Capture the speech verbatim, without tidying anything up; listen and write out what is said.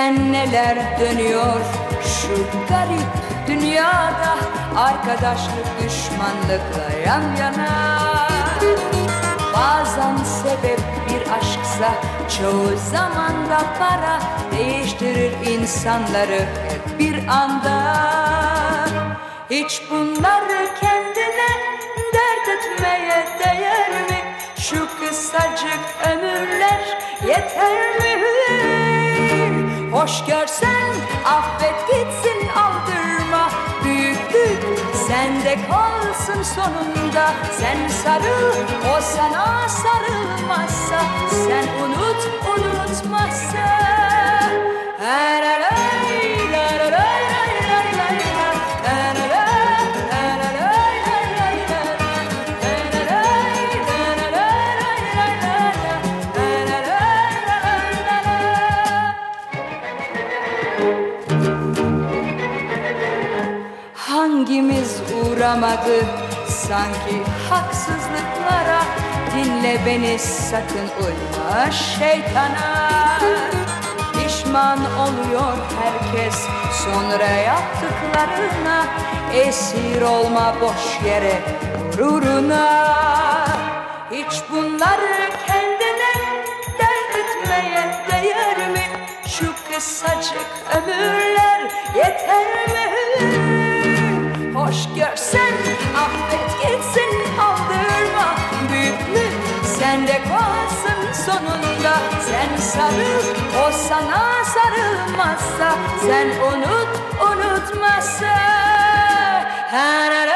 Bilsen neler dönüyor şu garip dünyada, arkadaşlık düşmanlıkla yan yana. Bazen sebep bir aşksa çoğu zaman da para değiştirir insanları hep bir anda. Hiç bunları kendine dert etmeye değer mi? Şu kısacık ömürler yeter mi? Hoş görsen affet gitsin, aldırma. Büyüklük sende kalsın sonunda. Sen sarıl, o sana sarılmazsa. Sen unut, unutmazsa. Hangimiz uğramadı sanki haksızlıklara? Dinle beni, sakın uyma şeytana. Pişman oluyor herkes sonra yaptıklarına. Esir olma boş yere gururuna. Hiç bunları kendine dert etmeye değer mi? Şu kısacık ömürler yeter mi? Hoş görsen affet gitsin, aldırma. Büyüklük sende kalsın sonunda. Sen sarıl, o sana sarılmazsa. Sen unut, unutmazsa.